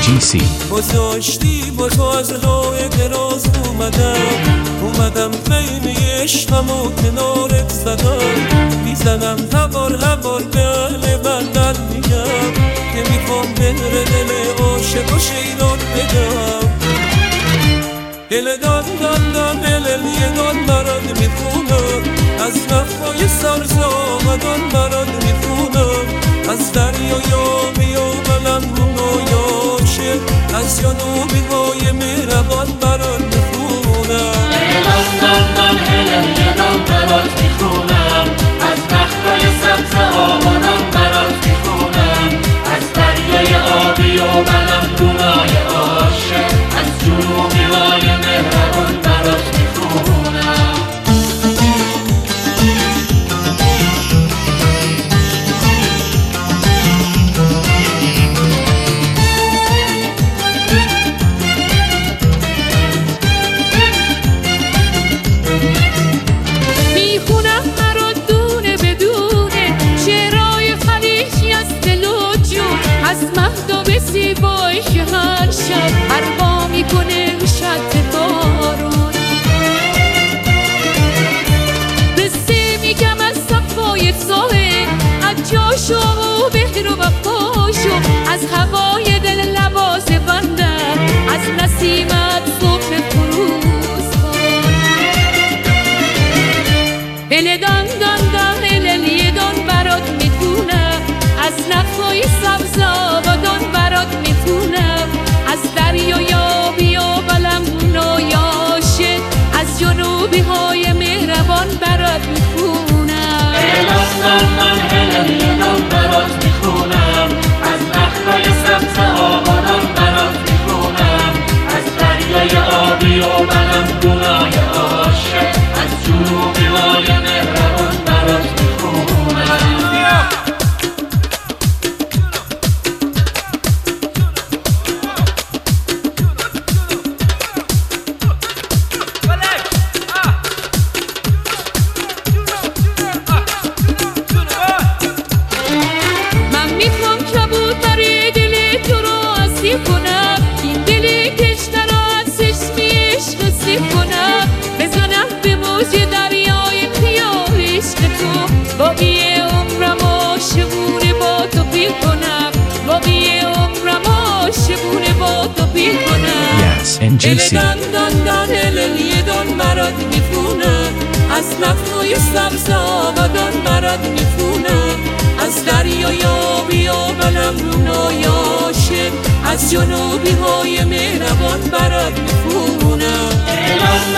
NGC گذاشتی با تو از راه دراز اومدم خیمه عشقمو کنارت میزنم هوار به اهل بندر میگم که میخوام بهر دل عاشق و شیران بدم دل دان یه دان برات میخونم از نخوای سرزامدان برات میخونم از دریای آبی و بلندون یاشه از جنوبی های مهربان برات میخونم یه دان برات میخونم از نخلای سبز آبادان برات میخونم از دریای آبی و بلندونای عاشق از جنوبی های مهربان برات میخونم هر شب اربا میکنه شط بارون قصه میگم از صفای ساحل از جاشو و بهر و وفاشو از هوای دل لباس بندر از نسیمت صبح فروز کن دل دان یه دان برات میتونم از نخوای سبز آبادان برات میتونم از دریای آبی و بلندونای عاشق از جنوبی های مهربان برات میخونم یه دان برات میخونم از نخلای سبز آبادان برات میخونم از دریای آبی و بلندونای عاشق از جنوبی های مهربان برات میخونم کنم این دلی کشتر از چشمی عشق سیب کنم بزنم به موج دریای خیال عشق تو باقی عمرم عاشقونه با تو پیر کنم باقی عمرم عاشقونه با تو پیر کنم NGC یه دان برات میخونم از نخلای سبز آبادان برات میخونم از دریای آبی و بلندونای عاشق از جنوبی های مهربان برات میخونم